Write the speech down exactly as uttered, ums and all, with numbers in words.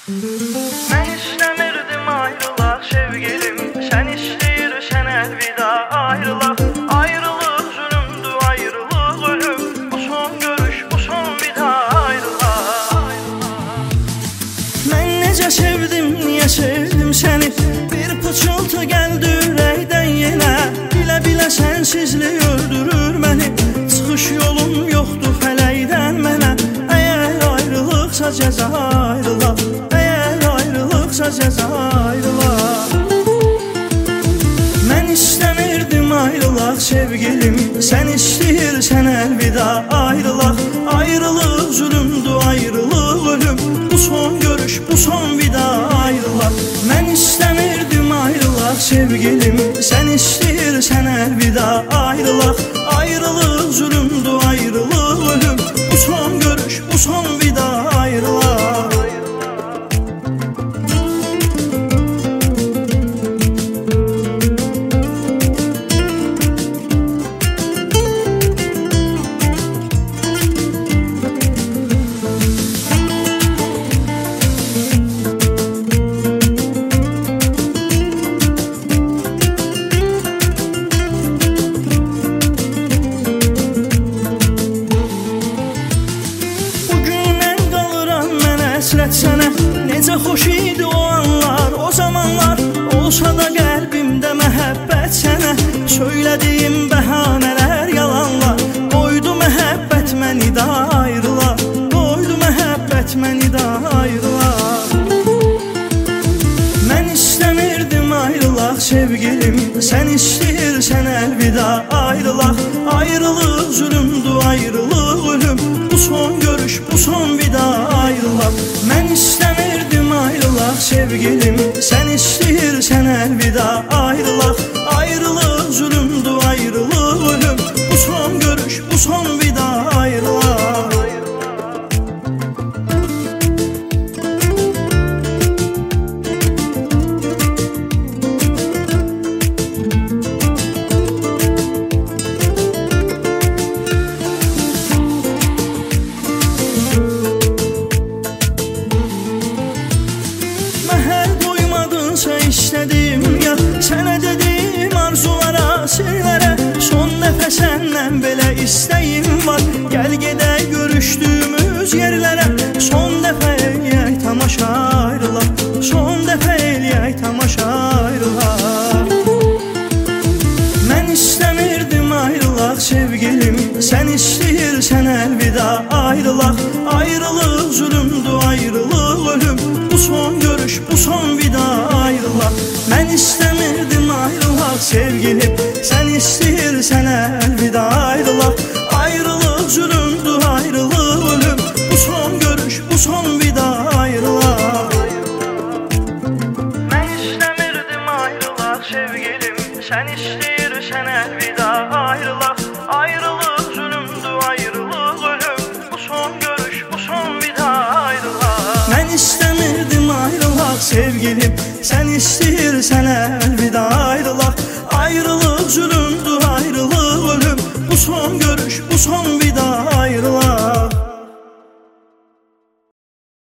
Ben istemirdim ayrılak sevgilim, sen isteyirsen elveda ayrılak. Ayrılık zulümdü, ayrılık ölüm, bu son görüş, bu son vida ayrılak. Ben necə sevdim, niyə sevdim səni? Bir pıçıltı gəldi ürəkdən yenə. Bilə-bilə sənsizlik öldürür məni. Çıxış yolum yoxdur fələkdən mənə. Əgər ayrılıqsa cəza ayrılaq, əgər ayrılıqsa cəza ayrılaq. Mən istəmirdim ayrılaq sevgilim, sən istəyirsən əlvida ayrılaq. Ayrılıq zulümdü, ayrılıq ölüm, bu son görüş, bu son vida ayrılaq. Mən istəmirdim ayrılaq sevgilim, sən istəyirsən əlvida ayrılaq. Ayrılıq zulümdü, ayrılıq ölüm, bu son görüş, bu son vida ayrılaq. Həsrət sənə, necə xoş idi o anlar, o zamanlar. Olsa da qəlbimdə məhəbbət sənə, söylədiyim bəhanələr yalanlar. Qoydu məhəbbət məni də ayrılar, qoydu məhəbbət məni də ayrılar. Mən istəmirdim ayrılaq sevgilim, sən istəyirsən əlvida ayrılaq. Ayrılıq zulümdü, ayrılıq ölüm, bu son görüş, bu son vida ayrılaq. Mən istəmirdim ayrılaq sevgilim, sən istəyirsən əlvida ayrılaq. Ayrılıq zulümdü, ayrılıq ölüm, bu son görüş, bu son vida ayrılaq. İstədim ya, sənə dedim arzulara, sirlərə. Son dəfə səndən belə istəyim var, gəl gedək görüşdüyümüz yerlərə. Son dəfə eləyək tamaşa ayrılaq, son dəfə eləyək tamaşa ayrılaq. Mən istəmirdim ayrılaq sevgilim, sən istəyirsən əlvida ayrılaq. Ayrılıq zulümdü, ayrılıq ölüm, bu son görüş, bu son vida ayrılaq. Mən istəmirdim ayrılaq sevgilim, sən istəyirsən əlvida ayrılaq. Ayrılıq zulümdü, ayrılıq ölüm, bu son görüş, bu son vida ayrılaq. Mən istəmirdim ayrılaq sevgilim, sən istəyirsən əlvida ayrılaq. Ayrılıq zulümdü, ayrılıq ölüm, bu son görüş, bu son vida ayrılaq. Mən istəmirdim ayrılaq sevgilim, sən istəyirsən əlvida ayrılaq. Ayrılıq zulümdü, ayrılıq ölüm, bu son görüş, bu son vida ayrılaq.